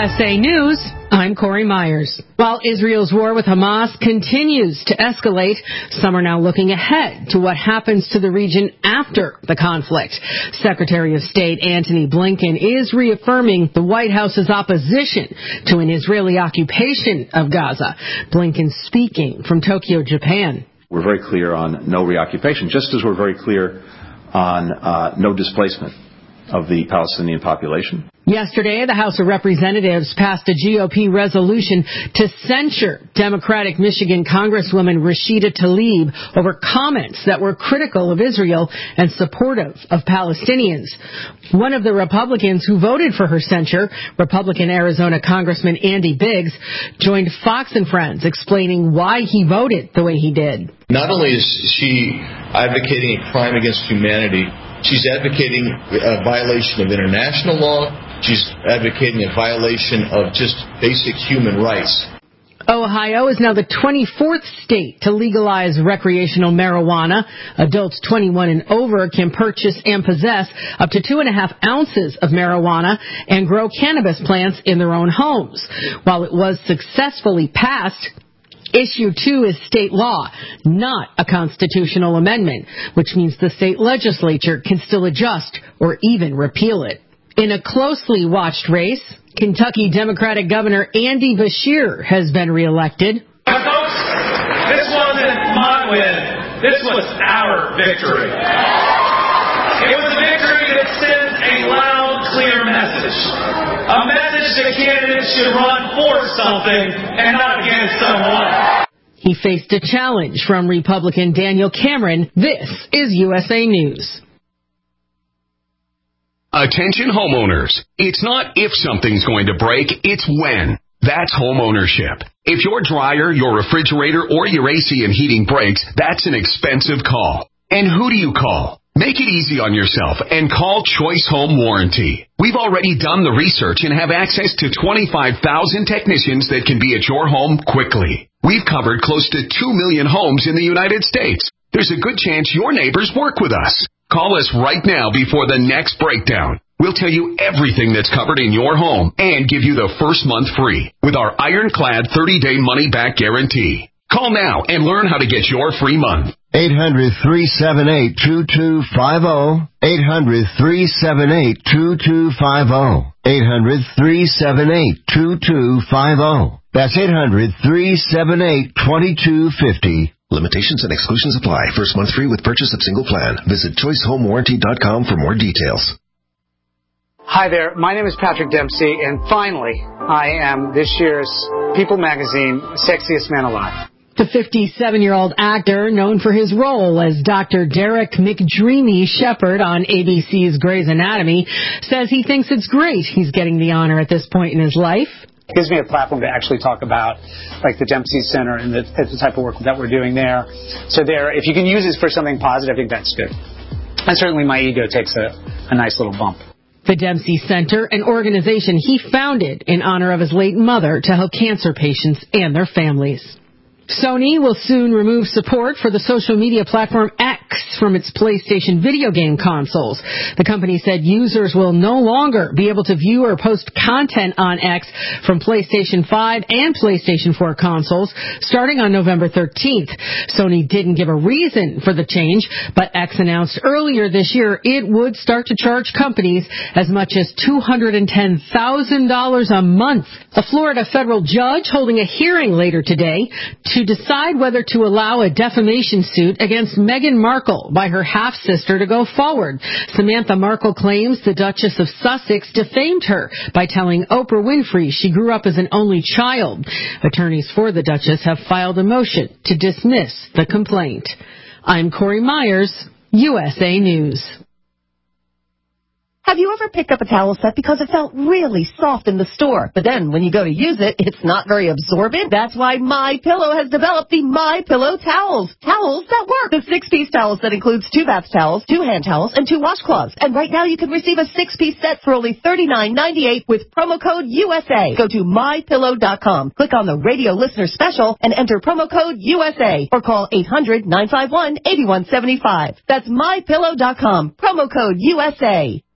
USA News, I'm Corey Myers. While Israel's war with Hamas continues to escalate, some are now looking ahead to what happens to the region after the conflict. Secretary of State Antony Blinken is reaffirming the White House's opposition to an Israeli occupation of Gaza. Blinken speaking from Tokyo, Japan. We're very clear on no reoccupation, just as we're very clear on no displacement of the Palestinian population. Yesterday, the House of Representatives passed a GOP resolution to censure Democratic Michigan Congresswoman Rashida Tlaib over comments that were critical of Israel and supportive of Palestinians. One of the Republicans who voted for her censure, Republican Arizona Congressman Andy Biggs, joined Fox and Friends explaining why he voted the way he did. Not only is she advocating a crime against humanity, she's advocating a violation of international law. She's advocating a violation of just basic human rights. Ohio is now the 24th state to legalize recreational marijuana. Adults 21 and over can purchase and possess up to 2.5 ounces of marijuana and grow cannabis plants in their own homes. While it was successfully passed, Issue 2 is state law, not a constitutional amendment, which means the state legislature can still adjust or even repeal it. In a closely watched race, Kentucky Democratic Governor Andy Beshear has been reelected. Folks, this wasn't my win. This was our victory. It was a victory that sends a loud, clear message. A message that candidates should run for something and not against someone. He faced a challenge from Republican Daniel Cameron. This is USA News. Attention homeowners. It's not if something's going to break, it's when. That's home ownership. If your dryer, your refrigerator, or your AC and heating breaks, that's an expensive call. And who do you call? Make it easy on yourself and call Choice Home Warranty. We've already done the research and have access to 25,000 technicians that can be at your home quickly. We've covered close to 2 million homes in the United States. There's a good chance your neighbors work with us. Call us right now before the next breakdown. We'll tell you everything that's covered in your home and give you the first month free with our ironclad 30-day money-back guarantee. Call now and learn how to get your free month. 800-378-2250. 800-378-2250. 800-378-2250. That's 800-378-2250. Limitations and exclusions apply. First month free with purchase of single plan. Visit choicehomewarranty.com for more details. Hi there. My name is Patrick Dempsey, and finally, I am this year's People Magazine Sexiest Man Alive. The 57-year-old actor, known for his role as Dr. Derek McDreamy Shepherd on ABC's Grey's Anatomy, says he thinks it's great he's getting the honor at this point in his life. It gives me a platform to actually talk about, like, the Dempsey Center and the type of work that we're doing there. So if you can use this for something positive, I think that's good. And certainly my ego takes a nice little bump. The Dempsey Center, an organization he founded in honor of his late mother to help cancer patients and their families. Sony will soon remove support for the social media platform X from its PlayStation video game consoles. The company said users will no longer be able to view or post content on X from PlayStation 5 and PlayStation 4 consoles starting on November 13th. Sony didn't give a reason for the change, but X announced earlier this year it would start to charge companies as much as $210,000 a month. A Florida federal judge holding a hearing later today to decide whether to allow a defamation suit against Meghan Markle by her half-sister to go forward. Samantha Markle claims the Duchess of Sussex defamed her by telling Oprah Winfrey she grew up as an only child. Attorneys for the Duchess have filed a motion to dismiss the complaint. I'm Corey Myers, USA News. Have you ever picked up a towel set because it felt really soft in the store, but then when you go to use it, it's not very absorbent? That's why MyPillow has developed the MyPillow towels. Towels that work. The 6-piece towels that includes 2 bath towels, 2 hand towels, and 2 washcloths. And right now you can receive a 6-piece set for only $39.98 with promo code USA. Go to MyPillow.com. Click on the radio listener special and enter promo code USA or call 800-951-8175. That's MyPillow.com. Promo code USA.